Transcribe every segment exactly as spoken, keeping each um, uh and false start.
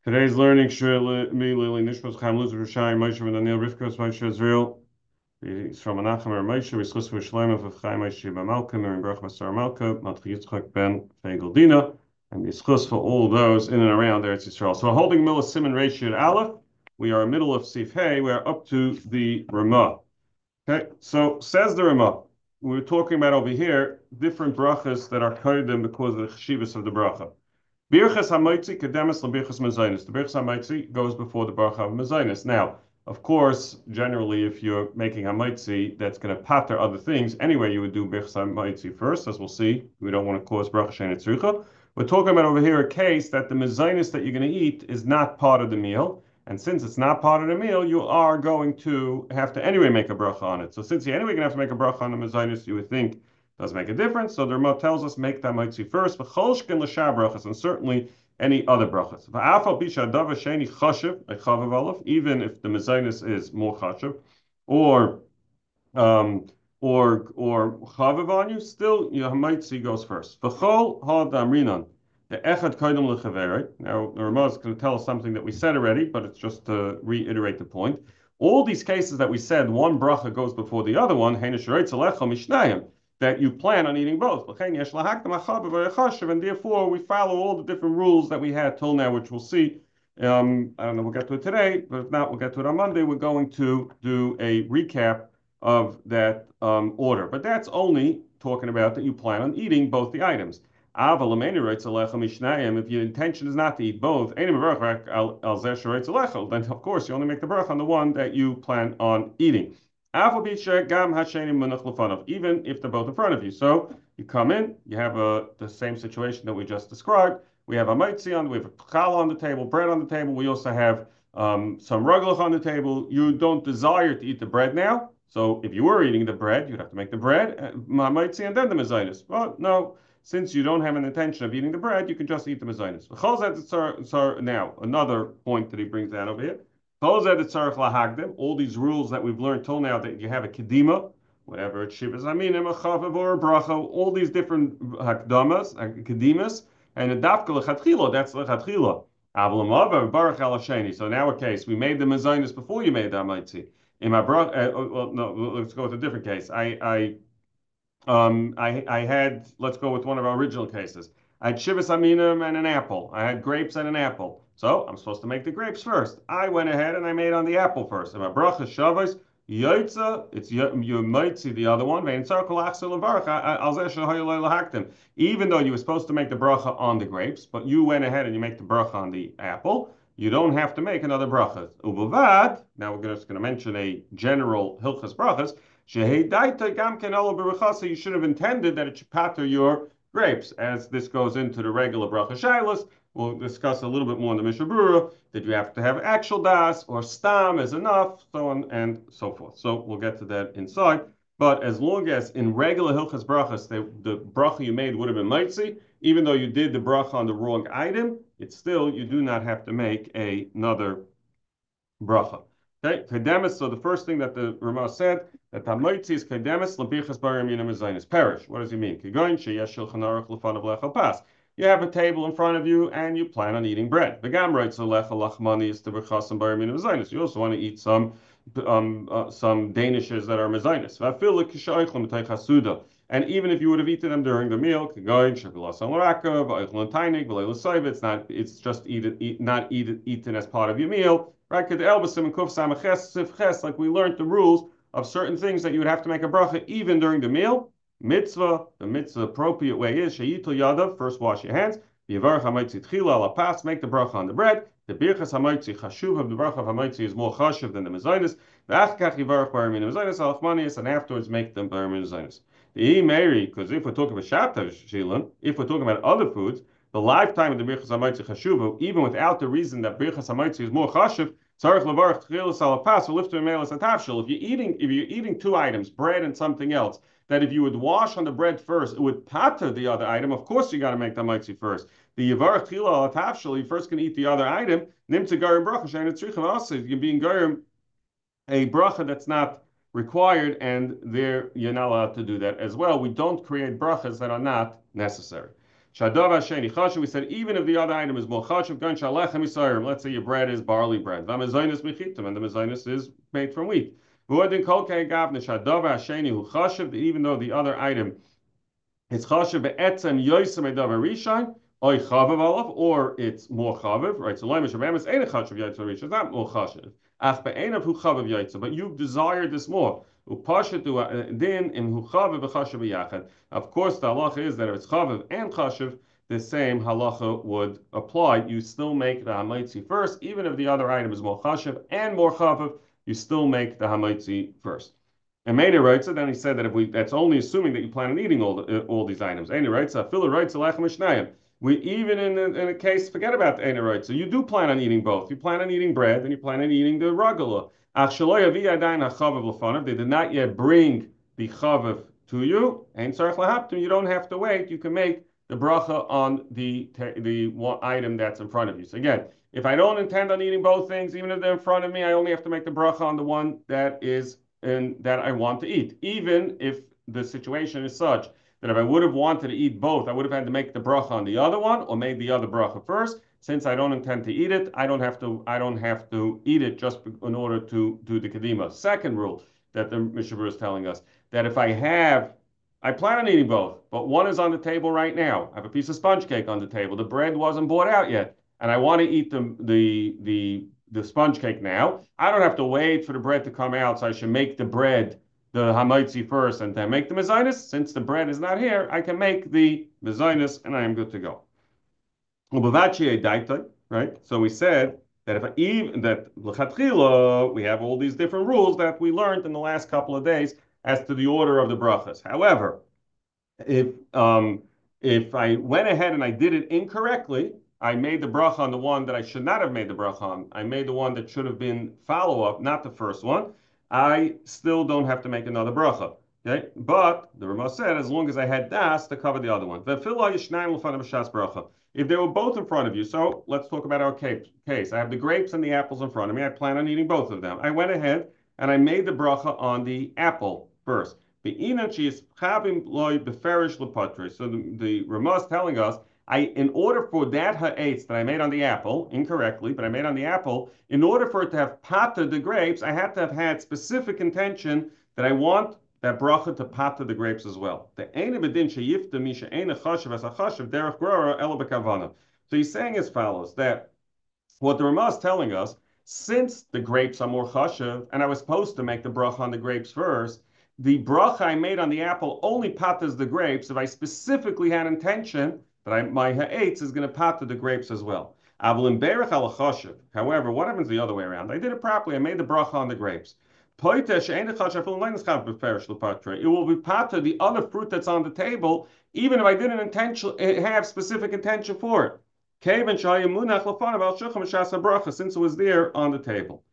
Today's learning Shir me Lily Nishmas Chaim Luz Rishai Moshe and Daniel Rivkos Moshe Israel. It's from Menachem or Moshe Rischus V'Shleim of Chaim Moshe B'Malka Mir Baruch Masar Malka Matchi Yitzchak Ben Fegeldina and Yischus for all those in and around Eretz Yisrael. So holding Milah Simon Rashid Aleph, we are in the middle of Sif Hey. We are up to the Ramah. Okay, so says the Ramah. We were talking about over here different brachas that are kodim because of the cheshivas of the bracha. Birchas Hamaitzi Kedemus LeBirchas Mezainis. The Birchas Hamaitzi goes before the Bracha of Mezainis. Now, of course, generally, if you're making Hamaitzi, that's going to patter other things. Anyway, you would do Birchas Hamaitzi first, as we'll see. We don't want to cause Bracha Shein Tzrucha. We're talking about over here a case that the Mezainis that you're going to eat is not part of the meal. And since it's not part of the meal, you are going to have to anyway make a bracha on it. So since you're anyway going to have to make a bracha on the mezainis, you would think does make a difference. So the Ramah tells us make that mitzi first, v'cholshkin l'shar brachas, and certainly any other brachas. V'afal bisha dava sheni chashiv, a chavav aleph, even if the mezainis is more chashiv, or um, or or chavav on you, still your mitzi goes first. V'chol ha damrinan. The echad kodim lechaveret. Now the Ramah is going to tell us something that we said already, but it's just to reiterate the point. All these cases that we said, one bracha goes before the other one. That you plan on eating both. And therefore, we follow all the different rules that we had till now, which we'll see. Um, I don't know, we'll get to it today, but if not, we'll get to it on Monday. We're going to do a recap of that um, order. But that's only talking about that you plan on eating both the items. If your intention is not to eat both, then of course you only make the bracha on the one that you plan on eating. Even if they're both in front of you. So you come in, you have a, the same situation that we just described. We have a maitzi on, we have a challah on the table, bread on the table. We also have um, some ruglach on the table. You don't desire to eat the bread now. So if you were eating the bread, you'd have to make the bread, uh, maitzi, and then the mezainis. Well, no. Since you don't have an intention of eating the bread, you can just eat the mezainis. Now, another point that he brings down over here. All these rules that we've learned till now that you have a kedima, whatever it's shivas aminim, a chavav or a bracha, all these different hakdamas, kedimas, and a dafka lechatchila, that's lechatchila. Avlamava baruch alasheni. So now a case we made the mezainis before you made the amaitzi. In my brother, uh, well, no, let's go with a different case. I, I um, I, I had, let's go with one of our original cases. I had shivas aminim and an apple. I had grapes and an apple. So I'm supposed to make the grapes first. I went ahead and I made on the apple first. And my bracha shavas yotza, it's you might see the other one. Even though you were supposed to make the bracha on the grapes, but you went ahead and you make the bracha on the apple, you don't have to make another bracha. Ubavad, now we're just going to mention a general hilchas brachas. You should have intended that it should patter your grapes. As this goes into the regular bracha shailas, we'll discuss a little bit more in the Mishnah Berurah that you have to have actual das or stam is enough, so on and so forth. So we'll get to that inside. But as long as in regular hilchas brachas, the, the bracha you made would have been mitzi, even though you did the bracha on the wrong item, it's still, you do not have to make a, another bracha. Okay, kedemis. So the first thing that the Ramah said that hamaitzi is kedemis lebichas barim yinam mezainis perish. What does he mean? Kigoin sheyesh shulchan aruch lefanav lechel pas. You have a table in front of you and you plan on eating bread. The gam writes a lechel lachmani is to bechas and barim yinam mezainis. You also want to eat some um, uh, some danishes that are mezainis. V'afil lekishaychlim b'teichasuda. And even if you would have eaten them during the meal, kigoin shekulas alaraka v'aychlan tainik v'leilusayv. It's not. It's just eat, eat not eat, eaten as part of your meal. Right? Like we learned the rules of certain things that you would have to make a bracha even during the meal. Mitzvah, the mitzvah appropriate way is sheyitul yadav, first wash your hands. Yivarach hamaitzi tchila ala pas, make the bracha on the bread. The birchas hamaitzi chashuv of the bracha of hamaitzi is more chashuv than the mezainis. V'achkach yivarach barim mezainis alachmanias, and afterwards make them barim mezainis. The Mary, because if we're talking about shabtai shilan, if we're talking about other foods, the lifetime of the birchas hamaitzi chashuv, even without the reason that birchas hamaitzi is more chashuv. If you're eating, if you're eating two items, bread and something else, that if you would wash on the bread first, it would pater the other item. Of course, you got to make the mitzi first. The yavarach chila al tafshel, you first can eat the other item. Nimtza garim bracha shein tzricha also. You're being garim a bracha that's not required, and there you're not allowed to do that as well. We don't create brachas that are not necessary. Shadav Hasheni Chashuv, we said even if the other item is more Chashuv, Gan Shalechem Yisayim, let's say your bread is barley bread. Vamazainis Mechitim, and the Mazainis is made from wheat. V'odin Kol Kei Gavne, Shadav Hasheni Hu Chashuv, even though the other item is Chashuv Be'etzem Yosem Edav Rishon, Oy Chavav Alav, or it's more Chavav, right? So Laimash Rabamis ain't a Chashuv Yosem Rishon, it's not more Chashuv. Ach Be'enav Hu Chavav Yosem, but you've desired this more. Upashatu din in Hu Chavav B'Chashuv Yachad. Of course, the halacha is that if it's Chavav and Chashuv, the same halacha would apply. You still make the hamaitzi first, even if the other item is more chashiv and more chavav. You still make the hamaitzi first. And Meina writes it. Then he said that if we, that's only assuming that you plan on eating all the, uh, all these items. Eina writes, Fila writes, we even in a, in a case, forget about the Eina writes. So you do plan on eating both. You plan on eating bread, and you plan on eating the ragala. They did not yet bring the chavav to you. And you don't have to wait. You can make the bracha on the the one item that's in front of you. So again, if I don't intend on eating both things, even if they're in front of me, I only have to make the bracha on the one that is in that I want to eat. Even if the situation is such that if I would have wanted to eat both, I would have had to make the bracha on the other one or made the other bracha first. Since I don't intend to eat it, I don't have to. I don't have to eat it just in order to do the kedima. Second rule that the Mishnah is telling us that if I have I plan on eating both, but one is on the table right now. I have a piece of sponge cake on the table. The bread wasn't bought out yet, and I want to eat the the the the sponge cake now. I don't have to wait for the bread to come out, so I should make the bread the hamaitzi first and then make the mezainis. Since the bread is not here, I can make the mezainis, and I am good to go. Right? So we said that if I even that l'chatchila, we have all these different rules that we learned in the last couple of days as to the order of the brachas. However, if um, if I went ahead and I did it incorrectly, I made the bracha on the one that I should not have made the bracha on. I made the one that should have been follow-up, not the first one. I still don't have to make another bracha. Okay? But the Rama said, as long as I had das to cover the other one. If they were both in front of you, so let's talk about our case. I have the grapes and the apples in front of me. I plan on eating both of them. I went ahead and I made the bracha on the apple first. So the, the Rama is telling us, I, in order for that ha'etz that I made on the apple, incorrectly, but I made on the apple, in order for it to have pata the grapes, I had to have had specific intention that I want that bracha to pata the grapes as well. So he's saying as follows, that what the Rama is telling us, since the grapes are more chashav, and I was supposed to make the bracha on the grapes first, the bracha I made on the apple only patas the grapes if I specifically had intention that I, my ha'etz is going to pata the grapes as well. However, what happens the other way around? I did it properly. I made the bracha on the grapes. It will be pata the other fruit that's on the table, even if I didn't intention, have specific intention for it. Since it was there on the table.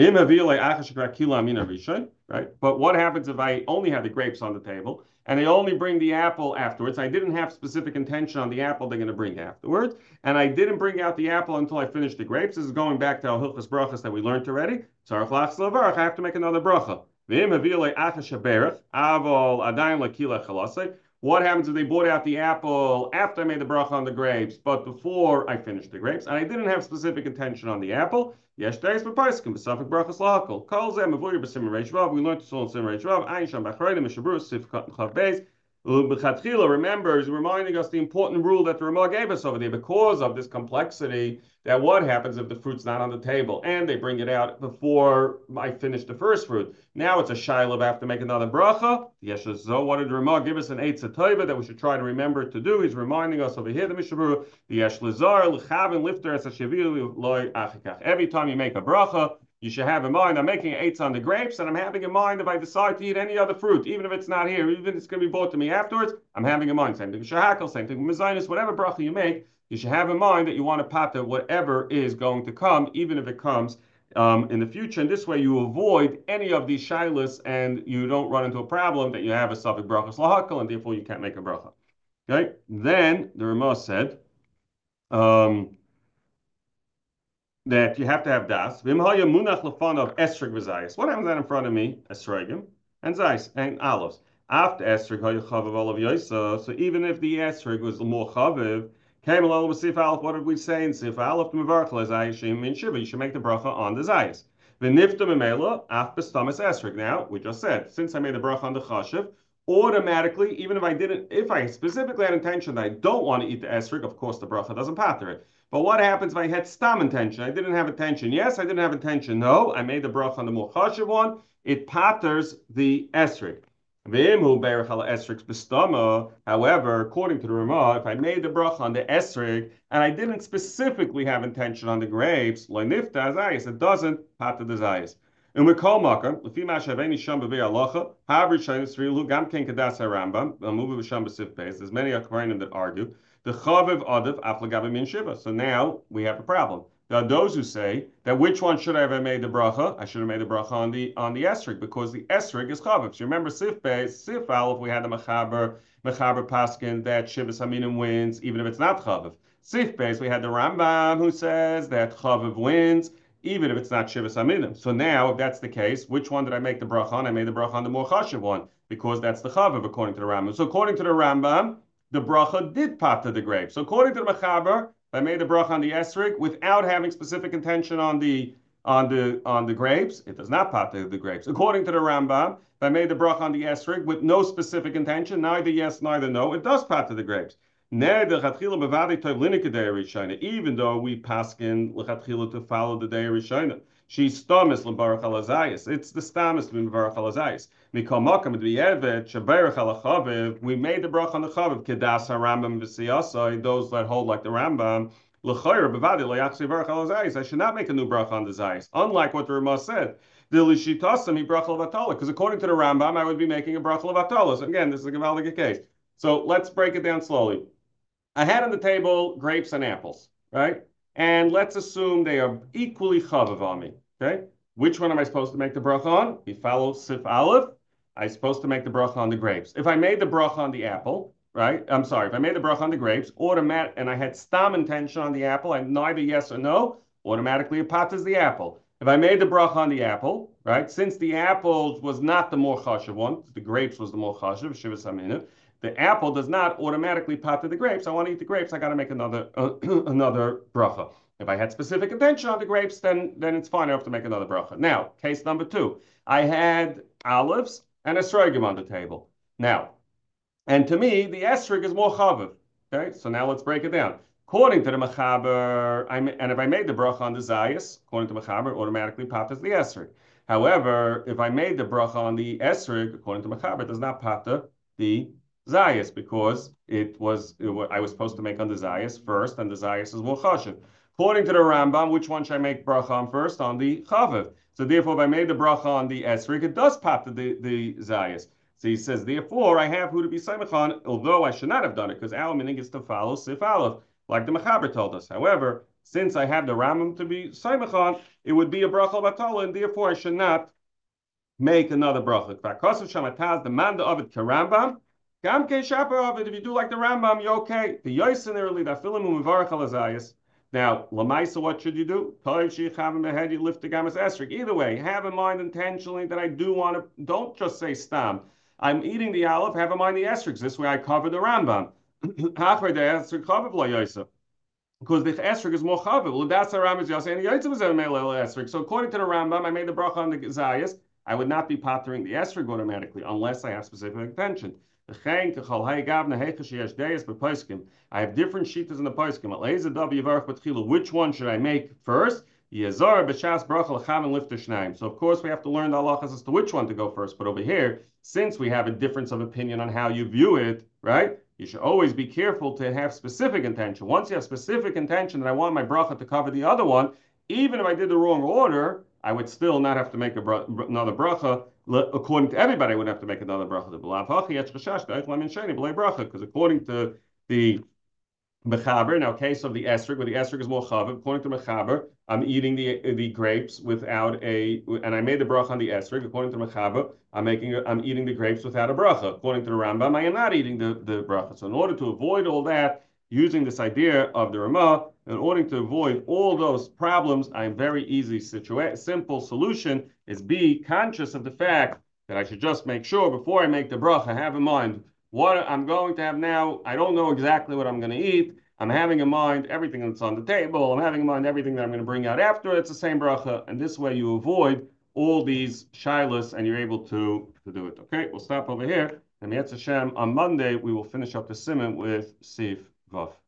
Right? But what happens if I only had the grapes on the table and they only bring the apple afterwards? I didn't have specific intention on the apple they're going to bring afterwards, and I didn't bring out the apple until I finished the grapes. This is going back to our hilchos brachas that we learned already. I have to make another bracha. What happens if they bought out the apple after I made the bracha on the grapes, but before I finished the grapes, and I didn't have specific intention on the apple? Yes, days for paiskim b'safik brachas lahakol. Kol zeh mevuyer b'simer reish vav. We learned this all in simer reish vav. Ayin sham b'achreidim mishabrus sif chav beis. B'chatchila remembers, reminding us the important rule that the Ramah gave us over there because of this complexity. That what happens if the fruit's not on the table and they bring it out before I finish the first fruit? Now it's a shayla. I have to make another bracha. Yes, so what did Ramah give us an eitzah tova that we should try to remember to do? He's reminding us over here the Mishabur, the yesh lezar l'chavin lifter es hashavil loy achikach. Every time you make a bracha, you should have in mind, I'm making an eights on the grapes, and I'm having in mind if I decide to eat any other fruit, even if it's not here, even if it's going to be brought to me afterwards, I'm having in mind. Same thing with shahakal, same thing with mezainis, whatever bracha you make, you should have in mind that you want to pata whatever is going to come, even if it comes um, in the future. And this way you avoid any of these shilas, and you don't run into a problem that you have a safek brachas lahakal, and therefore you can't make a bracha. Okay? Then the Ramah said, um, that you have to have das. What happens then in front of me? Esrogim and zayis and olives. After esrig hayachaviv olav yoisa. So even if the esrig was more chaviv, came along with sif aleph. What did we say in sif aleph? To mevarach lezayishim min shiva. You should make the bracha on the zayis. V'nifta memela af b'stamas esrig. Now we just said since I made the bracha on the chashiv, automatically, even if I didn't, if I specifically had intention that I don't want to eat the esrig, of course the bracha doesn't pater it. But what happens if I had stam intention? I didn't have intention. Yes, I didn't have intention. No, I made the bracha on the more chashiv one. It paters the esrig. However, according to the Ramah, if I made the bracha on the esrig and I didn't specifically have intention on the grapes, it doesn't pater the zayis. And we call makam, lefi ma shaveni sham b'vei halacha, haver shaynis rilu gam ken kadas harambam, amuvu v'sham b'sif beis. There's many akvarim that argue the chaviv adav aflagav min shiva. So now we have a problem. There are those who say that which one should I have made the bracha? I should have made the bracha on the on the esrig because the esrig is chaviv. So remember sif beis, sif aleph, we had the mechaber, mechaber paskin that shivas haminim wins even if it's not chaviv. Sif beis, we had the Rambam who says that chaviv wins even if it's not Shivas Aminim. So now, if that's the case, which one did I make the bracha on? I made the bracha on the more chashiv one, because that's the chaviv according to the Rambam. So according to the Rambam, the bracha did pata the grape. So according to the Mechaber, I made the bracha on the esrig without having specific intention on the on the on the grapes. It does not pata the grapes. According to the Rambam, I made the bracha on the esrig with no specific intention, neither yes, neither no. It does pata the grapes. Even though we paskin lechatchila to follow the day rishona, she's stamis lebarach alazayis. It's the stamis lebarach alazayis. Mikol makam b'yevet shebarach alachaviv. We made the brach on the chaviv kedas harambam v'siyasai. Those that hold like the Rambam l'chayr b'vadi le'yachsi barach alazayis. I should not make a new brach on the zayis. Unlike what the Ramah said. Because according to the Rambam, I would be making a brach levatala. So again, this is a Gavaldic case. So let's break it down slowly. I had on the table grapes and apples, right? And let's assume they are equally chavav on me, okay? Which one am I supposed to make the bracha on? We follow Sif Aleph. I'm supposed to make the bracha on the grapes. If I made the bracha on the apple, right? I'm sorry, if I made the bracha on the grapes, automatic, and I had stam intention on the apple, I neither yes or no, automatically it patas the apple. If I made the bracha on the apple, right? Since the apple was not the more chashiv one, the grapes was the more chashiv, shivas haminah, the apple does not automatically pata the grapes. I want to eat the grapes. I got to make another uh, another bracha. If I had specific intention on the grapes, then then it's fine. I have to make another bracha. Now, case number two. I had olives and esrogim on the table. Now, and to me, the esrog is more chaviv. Okay, so now let's break it down. According to the mechaber, I and if I made the bracha on the zayis, according to mechaber, automatically patas the esrog. However, if I made the bracha on the esrog, according to mechaber, it does not pata the Zayas, because it was, it was I was supposed to make on the Zayas first, and the Zayas is more chashiv. According to the Rambam, which one should I make bracha on first? On the chaviv. So therefore, if I made the bracha on the esrig, it does pop the the Zayas. So he says, therefore, I have who to be samech on, although I should not have done it, because our meaning is to follow Sif Aleph, like the Mechaber told us. However, since I have the Rambam to be samech on, it would be a bracha batala, and therefore I should not make another bracha. The man of it karambam. If you do like the Rambam, you're okay. The Yosin early, that film umivarach alazayis. Now, lamaisa, what should you do? You lift the gamas esrik. Either way, have in mind intentionally that I do want to. Don't just say stam. I'm eating the aleph. Have in mind the esriks. This way, I cover the Rambam. Because the esrik is more chaviv. Well, that's the Rambam is just saying the Yotzim is a esrik. So according to the Rambam, I made the bracha on the zayis. I would not be pattering the esrig automatically unless I have specific intention. I have different shitas in the poskim. Which one should I make first? So of course we have to learn the halachas as to which one to go first. But over here, since we have a difference of opinion on how you view it, right? You should always be careful to have specific intention. Once you have specific intention that I want my bracha to cover the other one, even if I did the wrong order, I would still not have to make a bra- another bracha. According to everybody, I would have to make another bracha. Because according to the Mechaber, now case of the esrog, where the esrog is more chaviv, according to Mechaber, I'm eating the the grapes without a, and I made the bracha on the esrog. According to Mechaber, I'm making, a, I'm eating the grapes without a bracha. According to the Rambam, I am not eating the the bracha. So in order to avoid all that, using this idea of the Ramah, in order to avoid all those problems, I'm very easy situa- simple solution is be conscious of the fact that I should just make sure before I make the bracha, have in mind what I'm going to have now. I don't know exactly what I'm going to eat. I'm having in mind everything that's on the table. I'm having in mind everything that I'm going to bring out after. It's the same bracha. And this way you avoid all these shilas and you're able to, to do it. Okay, we'll stop over here. And Mi'etz Hashem, on Monday, we will finish up the simon with Sif Vav.